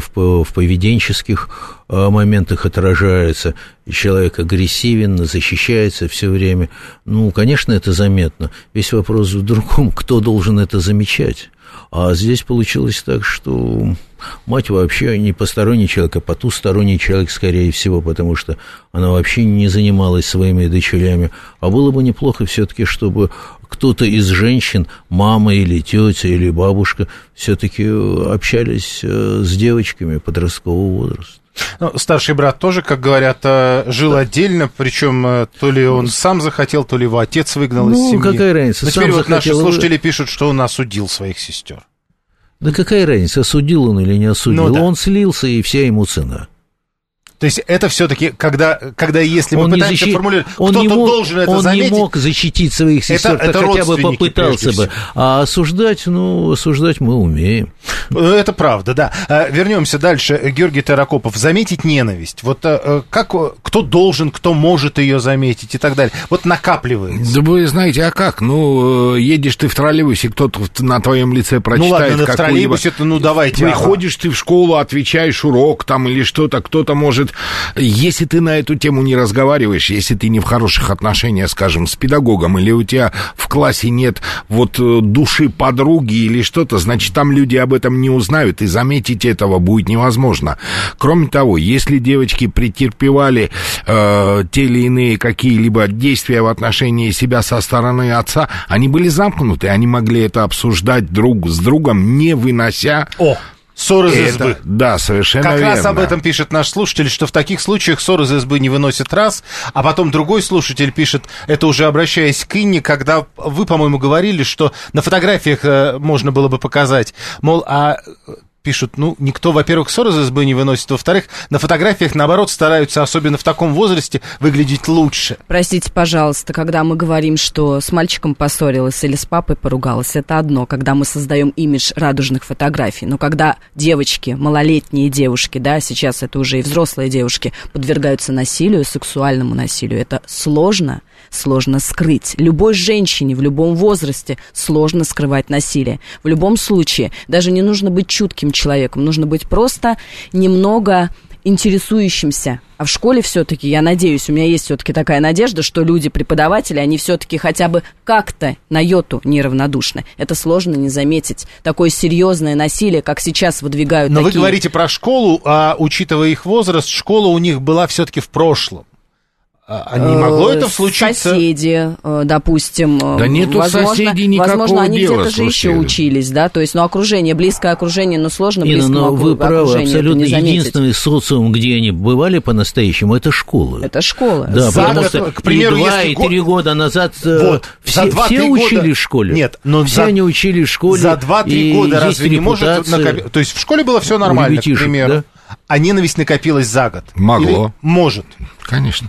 в поведенческих моментах отражается, человек агрессивен, защищается все время. Ну, конечно, это заметно. Весь вопрос в другом, кто должен это замечать. А здесь получилось так, что мать вообще не посторонний человек, а потусторонний человек, скорее всего, потому что она вообще не занималась своими дочерями. А было бы неплохо все-таки, чтобы кто-то из женщин, мама или тетя или бабушка, все-таки общались с девочками подросткового возраста. Ну, старший брат тоже, как говорят, жил отдельно, причем то ли он сам захотел, то ли его отец выгнал из семьи. Ну, какая разница? Но теперь вот наши слушатели пишут, что он осудил своих сестер. Да какая разница, осудил он или не осудил? Ну, да. Он слился, и вся ему цена. То есть это все-таки, когда если мы пытаемся формулировать, кто-то должен это заметить. Он не мог защитить своих сестер, так хотя бы попытался бы. А осуждать мы умеем. Это правда, да. Вернемся дальше. Георгий Таракопов. Заметить ненависть. Вот кто должен, кто может ее заметить и так далее. Вот накапливается. Да вы знаете, а как? Ну, едешь ты в троллейбусе, кто-то на твоем лице прочитает. Ну ладно, в троллейбусе-то, давайте. Приходишь ты в школу, отвечаешь урок там или что-то, кто-то может... Если ты на эту тему не разговариваешь, если ты не в хороших отношениях, скажем, с педагогом, или у тебя в классе нет души подруги или что-то, значит, там люди об этом не узнают, и заметить этого будет невозможно. Кроме того, если девочки претерпевали те или иные какие-либо действия в отношении себя со стороны отца, они были замкнуты, они могли это обсуждать друг с другом, не вынося... Ссор из избы. Да, совершенно верно. Как раз об этом пишет наш слушатель, что в таких случаях ссор из избы не выносит раз, а потом другой слушатель пишет, это уже обращаясь к Инне, когда вы, по-моему, говорили, что на фотографиях можно было бы показать, мол, пишут, никто, во-первых, ссор из избы не выносит, во-вторых, на фотографиях, наоборот, стараются, особенно в таком возрасте, выглядеть лучше. Простите, пожалуйста, когда мы говорим, что с мальчиком поссорилась или с папой поругалась, это одно, когда мы создаем имидж радужных фотографий, но когда девочки, малолетние девушки, да, сейчас это уже и взрослые девушки, подвергаются насилию, сексуальному насилию, это сложно скрыть. Любой женщине в любом возрасте сложно скрывать насилие. В любом случае, даже не нужно быть чутким человеком, нужно быть просто немного интересующимся. А в школе все-таки, я надеюсь, у меня есть все-таки такая надежда, что люди, преподаватели, они все-таки хотя бы как-то на йоту неравнодушны. Это сложно не заметить. Такое серьезное насилие, как сейчас выдвигают Но такие... вы говорите про школу, а учитывая их возраст, школа у них была все-таки в прошлом. А не могло это случиться? Соседи, допустим. Да нету соседей никакого возможно, они дела, где-то же еще учились, да, то есть, окружение, близкое окружение, но сложно близкому окружению вы правы, абсолютно это не заметить. Единственный социум, где они бывали по-настоящему, это школа. Это школа. Да, потому что к примеру, 2 и 3 года назад все учили в школе. Нет, но все они учили в школе. За 2-3 года разве не может накопиться? То есть в школе было все нормально, к примеру, а ненависть накопилась за год? Могло. Или может? Конечно.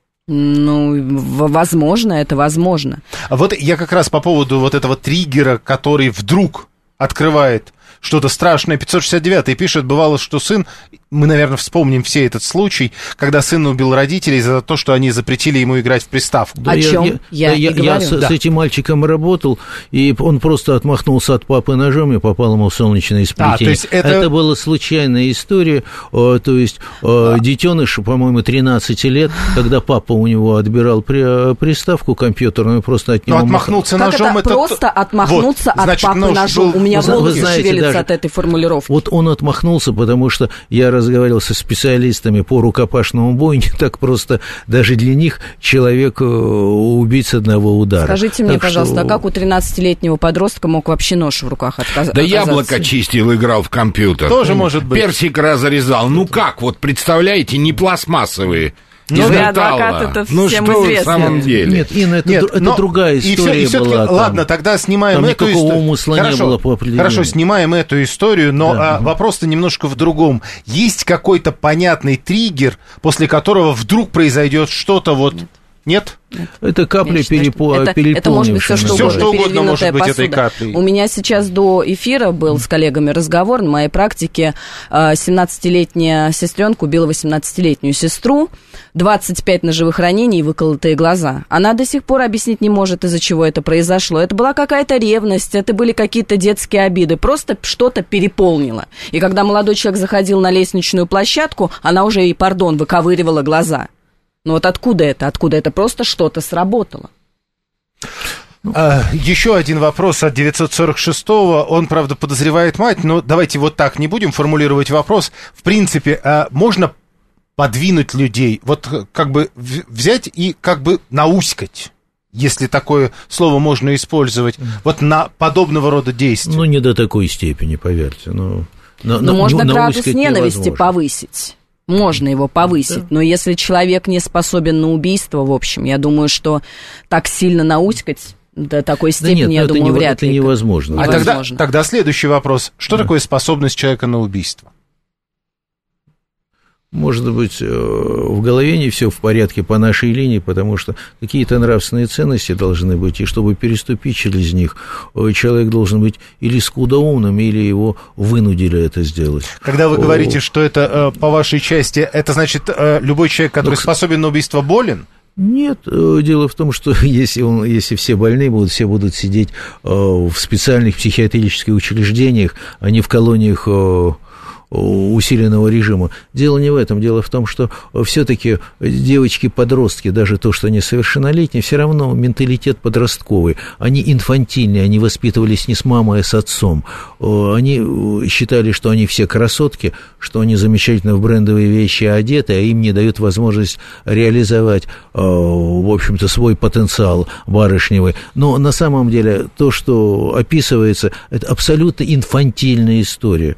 Возможно, это возможно. Вот я как раз по поводу вот этого триггера, который вдруг открывает что-то страшное. 569-й пишет, бывало, что сын, мы, наверное, вспомним все этот случай, когда сын убил родителей за то, что они запретили ему играть в приставку. О чем я с этим мальчиком работал, и он просто отмахнулся от папы ножом и попал ему в солнечное сплетение. Это была случайная история, то есть детеныш, по-моему, 13 лет, когда папа у него отбирал приставку компьютерную, просто от него... Но отмахнулся ножом, это... Просто отмахнуться от папы ножом. У меня волосы шевелятся от этой формулировки. Вот он отмахнулся, потому что я разговаривал со специалистами по рукопашному бою, не так просто даже для них человек убить с одного удара. Скажите мне, пожалуйста, а как у 13-летнего подростка мог вообще нож в руках оказаться? Да яблоко чистил, играл в компьютер. Тоже может быть. Персик разрезал. Ну как, вот представляете, не пластмассовые. Для адвоката это всем известно. Что в самом деле? Нет, Инна, это другая история и была. Ладно, тогда снимаем эту историю. Умысла не было по определению. Хорошо, снимаем эту историю, но вопрос-то немножко в другом. Есть какой-то понятный триггер, после которого вдруг произойдет что-то вот Нет? Это капля переполнившая. Это может быть все что угодно может быть этой каплей. У меня сейчас до эфира был с коллегами разговор. На моей практике 17-летняя сестренка убила 18-летнюю сестру, 25 ножевых ранений и выколотые глаза. Она до сих пор объяснить не может, из-за чего это произошло. Это была какая-то ревность, это были какие-то детские обиды. Просто что-то переполнило. И когда молодой человек заходил на лестничную площадку, она уже, выковыривала глаза. Но вот откуда это? Откуда это? Просто что-то сработало. Еще один вопрос от 946-го. Он, правда, подозревает мать, но давайте вот так не будем формулировать вопрос. В принципе, можно подвинуть людей, вот как бы взять и как бы науськать, если такое слово можно использовать, вот на подобного рода действия. Ну, не до такой степени, поверьте. Но можно градус ненависти повысить. Можно его повысить, да. Но если человек не способен на убийство, в общем, я думаю, что так сильно науськать до такой степени, я думаю, вряд ли. Это невозможно. Тогда следующий вопрос. Что такое способность человека на убийство? Может быть, в голове не все в порядке по нашей линии, потому что какие-то нравственные ценности должны быть, и чтобы переступить через них, человек должен быть или скудоумным, или его вынудили это сделать. Когда вы говорите, что это, по вашей части, это значит, любой человек, который способен на убийство, болен? Нет, дело в том, что если все больные будут, все будут сидеть в специальных психиатрических учреждениях, а не в колониях усиленного режима. Дело не в этом. Дело в том, что все-таки девочки-подростки, даже то, что они совершеннолетние, все равно менталитет подростковый. Они инфантильные, они воспитывались не с мамой, а с отцом. Они считали, что они все красотки, что они замечательно в брендовые вещи одеты, а им не дают возможность реализовать, в общем-то, свой потенциал барышневый. Но на самом деле то, что описывается, это абсолютно инфантильная история.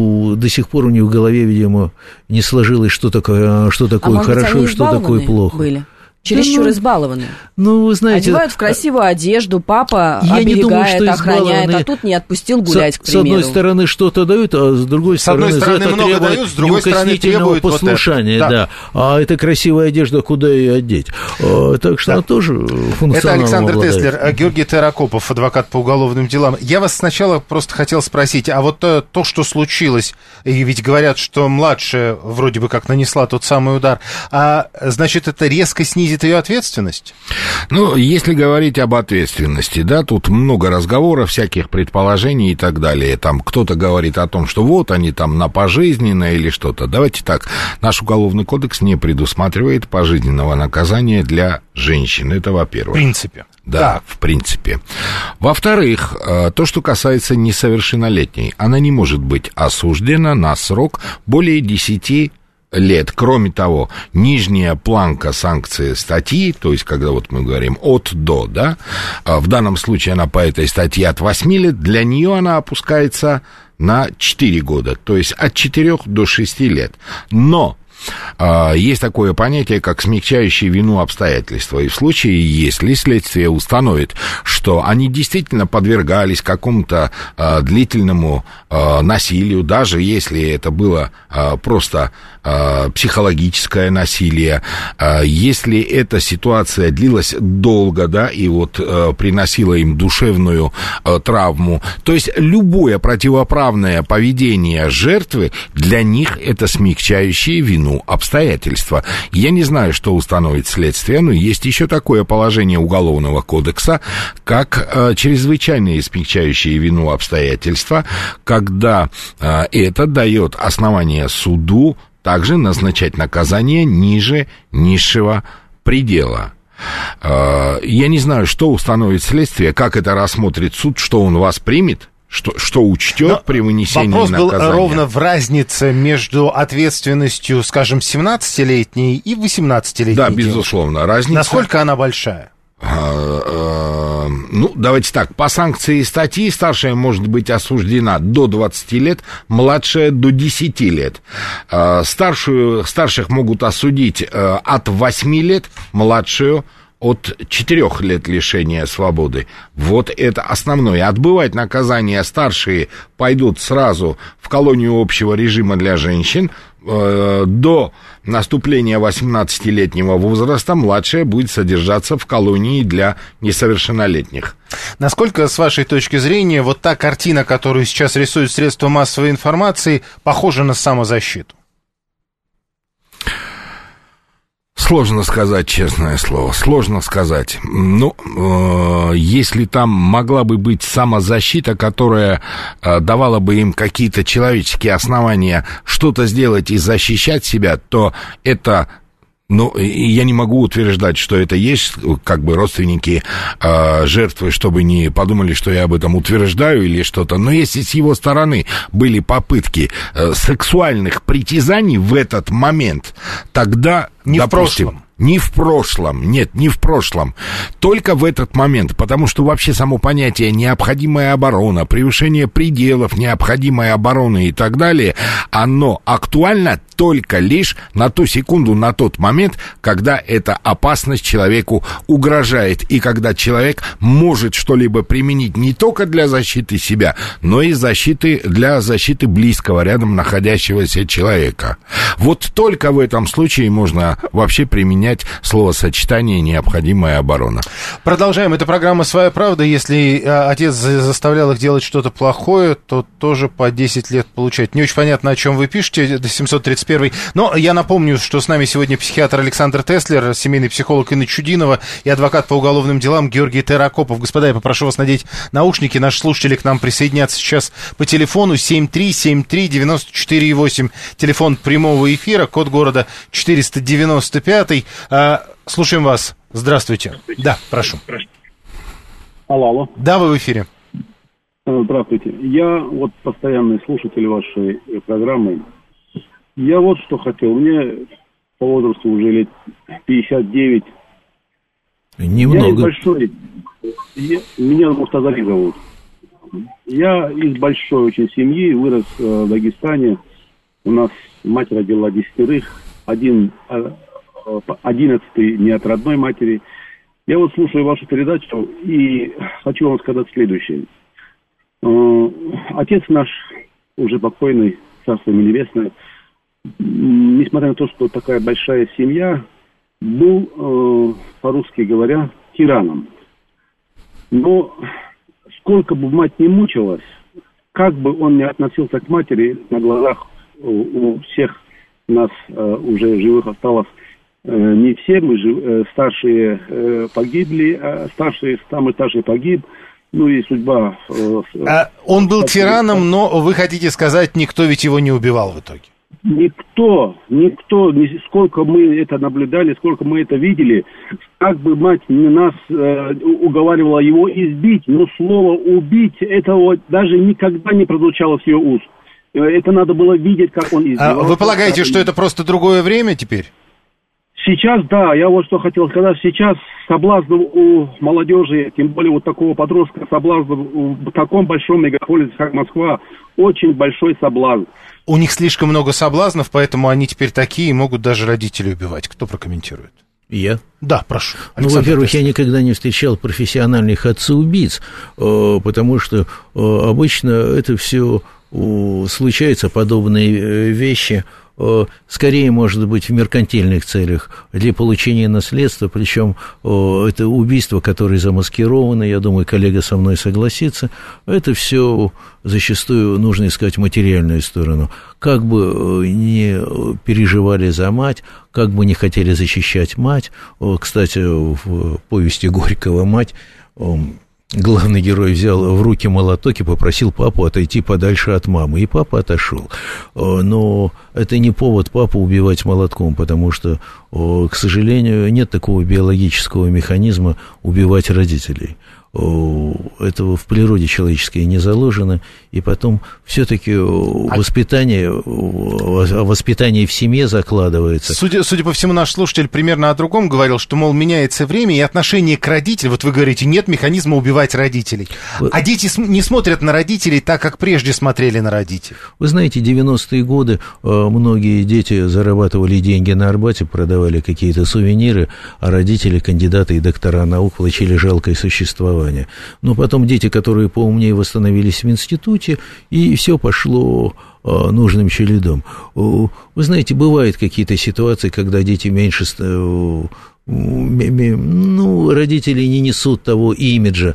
До сих пор у них в голове, видимо, не сложилось, что такое хорошо и что такое плохо. Были? Чересчур избалованные. Ну, вы знаете... Одевают в красивую одежду, папа оберегает, охраняет, а тут не отпустил гулять, к примеру. С одной стороны, что-то дают, а с другой стороны, за это много дают, с другой стороны, требуют послушания. Вот да. А эта красивая одежда, куда ее одеть? Так что она тоже функционалом Это Александр обладает. Теслер, Георгий Таракопов, адвокат по уголовным делам. Я вас сначала просто хотел спросить, а вот то, что случилось, и ведь говорят, что младшая вроде бы как нанесла тот самый удар, значит, это резко снизит ее ответственность? Ну, если говорить об ответственности, да, тут много разговоров, всяких предположений и так далее. Там кто-то говорит о том, что вот они там на пожизненное или что-то. Давайте так, наш уголовный кодекс не предусматривает пожизненного наказания для женщин. Это во-первых. В принципе. Да, в принципе. Во-вторых, то, что касается несовершеннолетней, она не может быть осуждена на срок более 10 лет. Кроме того, нижняя планка санкции статьи, то есть, когда вот мы говорим от до, да, в данном случае она по этой статье от 8 лет, для нее она опускается на 4 года, то есть от 4 до 6 лет. Но есть такое понятие, как смягчающие вину обстоятельства. И в случае, если следствие установит, что они действительно подвергались какому-то длительному насилию, даже если это было просто психологическое насилие, если эта ситуация длилась долго, да, и вот приносила им душевную травму, то есть любое противоправное поведение жертвы для них это смягчающие вину обстоятельства. Я не знаю, что установит следствие, но есть еще такое положение Уголовного кодекса, как чрезвычайные смягчающие вину обстоятельства, когда это дает основание суду также назначать наказание ниже низшего предела. Я не знаю, что установит следствие, как это рассмотрит суд, что он вас примет, что учтет при вынесении наказания. Вопрос был ровно в разнице между ответственностью, скажем, 17-летней и 18-летней. Да, безусловно, разница. Насколько она большая? Ну, давайте так, по санкции статьи старшая может быть осуждена до 20 лет, младшая до 10 лет. Старших могут осудить от 8 лет, младшую от 4 лет лишения свободы. Вот это основное. Отбывать наказание старшие пойдут сразу в колонию общего режима для женщин, до наступления 18-летнего возраста младшая будет содержаться в колонии для несовершеннолетних. Насколько, с вашей точки зрения, вот та картина, которую сейчас рисуют средства массовой информации, похожа на самозащиту? Сложно сказать, честное слово, сложно сказать. Ну, если там могла бы быть самозащита, которая давала бы им какие-то человеческие основания что-то сделать и защищать себя, то это... Ну, я не могу утверждать, что это есть, как бы, родственники жертвы, чтобы не подумали, что я об этом утверждаю или что-то. Но если с его стороны были попытки сексуальных притязаний в этот момент, тогда, не допустим... в прошлом. Не в прошлом, нет, не в прошлом, только в этот момент, потому что вообще само понятие необходимая оборона, превышение пределов необходимой обороны и так далее, оно актуально только лишь на ту секунду, на тот момент, когда эта опасность человеку угрожает, и когда человек может что-либо применить не только для защиты себя, но и для защиты близкого, рядом находящегося человека. Вот только в этом случае можно вообще применять словосочетание «необходимая оборона». Продолжаем. Это программа «Своя правда». Если отец заставлял их делать что-то плохое, то тоже по 10 лет получать. Не очень понятно, о чем вы пишете, это 731. Но я напомню, что с нами сегодня психиатр Александр Теслер, семейный психолог Инна Чудинова и адвокат по уголовным делам Георгий Терракопов. Господа, я попрошу вас надеть наушники. Наши слушатели к нам присоединятся сейчас по телефону 7373948. Телефон прямого эфира, код города 495. Слушаем вас. Здравствуйте. Да, прошу. Алло. Да, вы в эфире. Здравствуйте. Я вот постоянный слушатель вашей программы. Я вот что хотел. Мне по возрасту уже лет 59. Немного. Я из большой... Меня Мухтазари зовут. Я из большой очень семьи, вырос в Дагестане. У нас мать родила 10, 11 не от родной матери. Я вот слушаю вашу передачу и хочу вам сказать следующее. Отец наш, уже покойный, царство ему небесное, несмотря на то, что такая большая семья, был, по-русски говоря, тираном. Но сколько бы мать не мучилась, как бы он ни относился к матери, на глазах у всех нас уже живых осталось не все, мы старшие погибли, самый старший погиб, ну и судьба... Он был тираном, но вы хотите сказать, никто ведь его не убивал в итоге? Никто, сколько мы это наблюдали, сколько мы это видели, как бы мать нас уговаривала его избить, но слово «убить» это вот даже никогда не прозвучало с ее уст. Это надо было видеть, как он избивал. Вы полагаете, что это просто другое время теперь? Сейчас, да, я вот что хотел сказать. Сейчас соблазн у молодежи, тем более вот такого подростка, соблазн в таком большом мегаполисе, как Москва, очень большой соблазн. У них слишком много соблазнов, поэтому они теперь такие и могут даже родителей убивать. Кто прокомментирует? Я? Да, прошу. Ну, во-первых, я никогда не встречал профессиональных отцеубийц, потому что обычно это все случаются, подобные вещи, скорее, может быть, в меркантильных целях, для получения наследства, причем это убийство, которое замаскировано, я думаю, коллега со мной согласится, это все зачастую нужно искать материальную сторону. Как бы не переживали за мать, как бы не хотели защищать мать, кстати, в повести Горького «Мать» главный герой взял в руки молоток и попросил папу отойти подальше от мамы, и папа отошел. Но это не повод папу убивать молотком, потому что, к сожалению, нет такого биологического механизма убивать родителей. Этого в природе человеческой не заложено, и потом все-таки воспитание в семье закладывается. Судя по всему, наш слушатель примерно о другом говорил, что, мол, меняется время, и отношение к родителям, вот вы говорите, нет механизма убивать родителей. А дети не смотрят на родителей так, как прежде смотрели на родителей. Вы знаете, 90-е годы многие дети зарабатывали деньги на Арбате, продавали какие-то сувениры, а родители, кандидаты и доктора наук, получили жалкое существование. образования. Но потом дети, которые поумнее, восстановились в институте, и все пошло нужным чередом. Вы знаете, бывают какие-то ситуации, когда дети меньше... родители не несут того имиджа,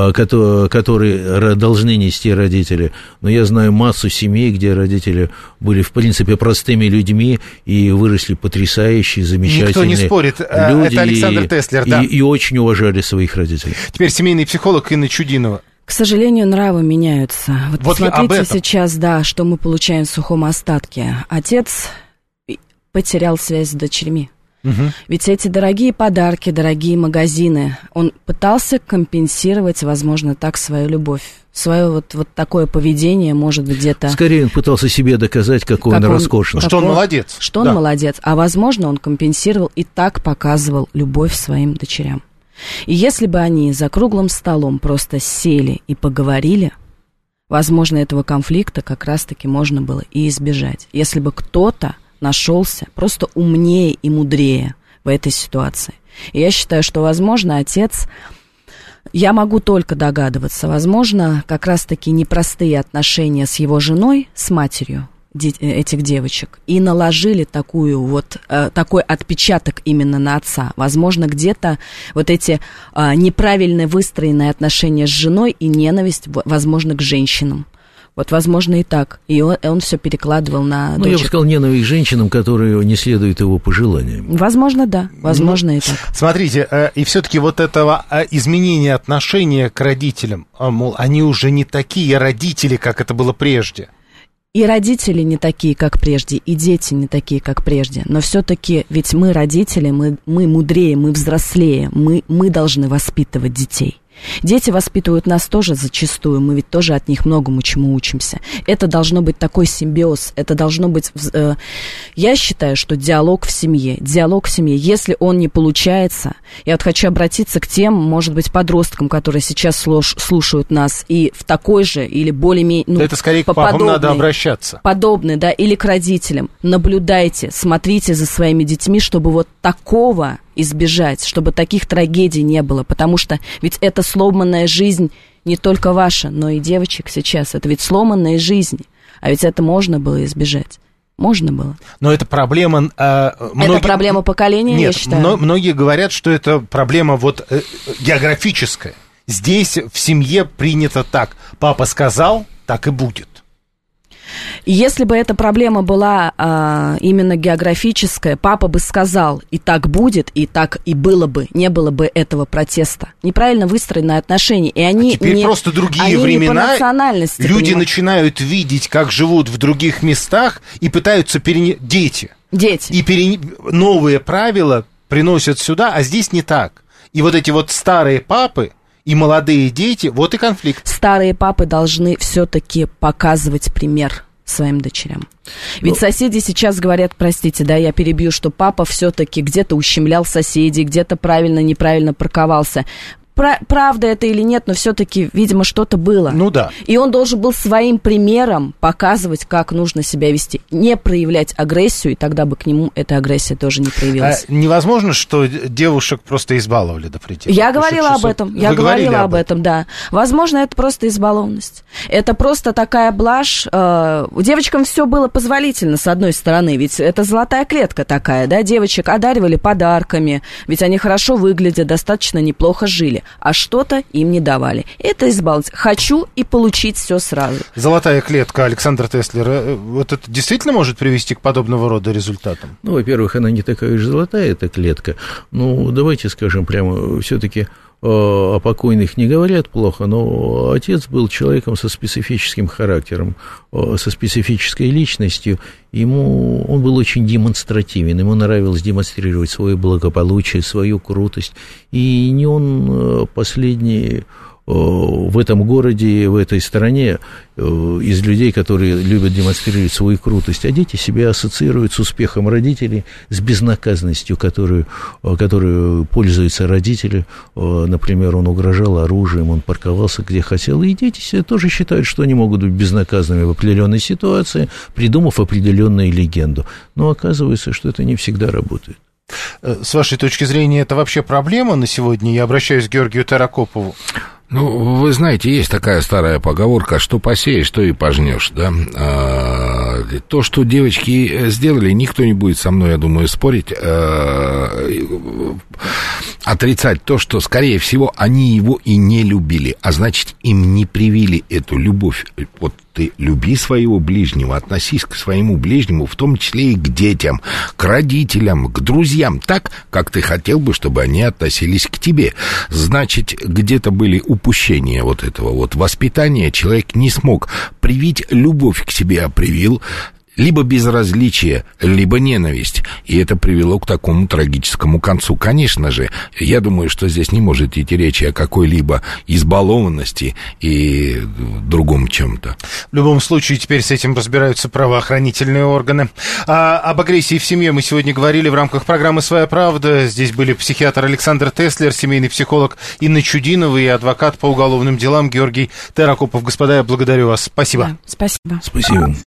который должны нести родители. Но я знаю массу семей, где родители были, в принципе, простыми людьми и выросли потрясающие, замечательные Никто не спорит. люди. Это Александр Теслер, да. И очень уважали своих родителей. Теперь семейный психолог Инна Чудинова. К сожалению, нравы меняются. Вот посмотрите сейчас, да, что мы получаем в сухом остатке. Отец потерял связь с дочерьми. Угу. Ведь эти дорогие подарки, дорогие магазины, он пытался компенсировать, возможно, так свою любовь. Свое вот такое поведение, может быть, где-то... Скорее, он пытался себе доказать, какой он роскошный. Что он молодец. Что он молодец. А, возможно, он компенсировал и так показывал любовь своим дочерям. И если бы они за круглым столом просто сели и поговорили, возможно, этого конфликта как раз-таки можно было и избежать. Если бы кто-то нашелся просто умнее и мудрее в этой ситуации. И я считаю, что, возможно, отец, я могу только догадываться, возможно, как раз-таки непростые отношения с его женой, с матерью этих девочек, и наложили такой отпечаток именно на отца. Возможно, где-то вот эти неправильно выстроенные отношения с женой и ненависть, возможно, к женщинам. Вот, возможно, и так. И он все перекладывал на дочек. Я бы сказал, ненависть к женщинам, которые не следуют его пожеланиям. Возможно, да. Возможно, и так. Смотрите, и все-таки вот этого изменения отношения к родителям, мол, они уже не такие родители, как это было прежде. И родители не такие, как прежде, и дети не такие, как прежде. Но все-таки, ведь мы родители, мы мудрее, мы взрослее, мы должны воспитывать детей. Дети воспитывают нас тоже зачастую, мы ведь тоже от них многому чему учимся. Это должно быть такой симбиоз, это должно быть... Я считаю, что диалог в семье, если он не получается, я вот хочу обратиться к тем, может быть, подросткам, которые сейчас слушают нас, и в такой же или более-менее... это скорее к папам надо обращаться. Подобный, да, или к родителям. Наблюдайте, смотрите за своими детьми, чтобы вот такого избежать, чтобы таких трагедий не было, потому что ведь это сломанная жизнь не только ваша, но и девочек сейчас. Это ведь сломанная жизнь, а ведь это можно было избежать. Можно было. Но это проблема... Это проблема поколения, Нет, я считаю. Многие говорят, что это проблема географическая. Здесь в семье принято так. Папа сказал, так и будет. Если бы эта проблема была именно географическая, папа бы сказал, и так будет, и так и было бы, не было бы этого протеста. Неправильно выстроенные отношения, и они теперь просто другие времена. Не по национальности, люди начинают видеть, как живут в других местах, и пытаются дети. И новые правила приносят сюда, а здесь не так. И вот эти вот старые папы и молодые дети, вот и конфликт. Старые папы должны все-таки показывать пример своим дочерям. Ведь соседи сейчас говорят, простите, да, я перебью, что папа все-таки где-то ущемлял соседей, где-то правильно, неправильно парковался. Правда это или нет, но все-таки, видимо, что-то было. Ну да. И он должен был своим примером показывать, как нужно себя вести. Не проявлять агрессию, и тогда бы к нему эта агрессия тоже не проявилась. Невозможно, что девушек просто избаловали до предела. Я говорила об этом. Я говорила об этом, да. Возможно, это просто избалованность. Это просто такая блажь. Девочкам все было позволительно, с одной стороны. Ведь это золотая клетка такая, да. Девочек одаривали подарками. Ведь они хорошо выглядят, достаточно неплохо жили. А что-то им не давали. Это избаловать. Хочу и получить все сразу. Золотая клетка, Александр Теслер, вот это действительно может привести к подобного рода результатам? Ну, во-первых, она не такая уж золотая, эта клетка. Ну, давайте скажем прямо, все-таки о покойных не говорят плохо, но отец был человеком со специфическим характером, со специфической личностью. Он был очень демонстративен, ему нравилось демонстрировать свое благополучие, свою крутость. И не он последний в этом городе, в этой стране из людей, которые любят демонстрировать свою крутость, а дети себя ассоциируют с успехом родителей, с безнаказанностью, которую пользуются родители. Например, он угрожал оружием, он парковался где хотел, и дети тоже считают, что они могут быть безнаказанными в определенной ситуации, придумав определенную легенду. Но оказывается, что это не всегда работает. С вашей точки зрения, это вообще проблема на сегодня? Я обращаюсь к Георгию Таракопову. Ну, вы знаете, есть такая старая поговорка, что посеешь, то и пожнешь, да. То, что девочки сделали, никто не будет со мной, я думаю, спорить, отрицать то, что, скорее всего, они его и не любили, а значит, им не привили эту любовь. Вот ты люби своего ближнего, относись к своему ближнему, в том числе и к детям, к родителям, к друзьям, так, как ты хотел бы, чтобы они относились к тебе. Значит, где-то были упущения вот этого вот воспитания, человек не смог привить любовь к себе, а привил либо безразличие, либо ненависть. И это привело к такому трагическому концу. Конечно же, я думаю, что здесь не может идти речи о какой-либо избалованности и другом чем-то. В любом случае, теперь с этим разбираются правоохранительные органы. Об агрессии в семье мы сегодня говорили в рамках программы «Своя правда». Здесь были психиатр Александр Теслер, семейный психолог Инна Чудинова и адвокат по уголовным делам Георгий Терракопов. Господа, я благодарю вас. Спасибо. Да, спасибо. Спасибо.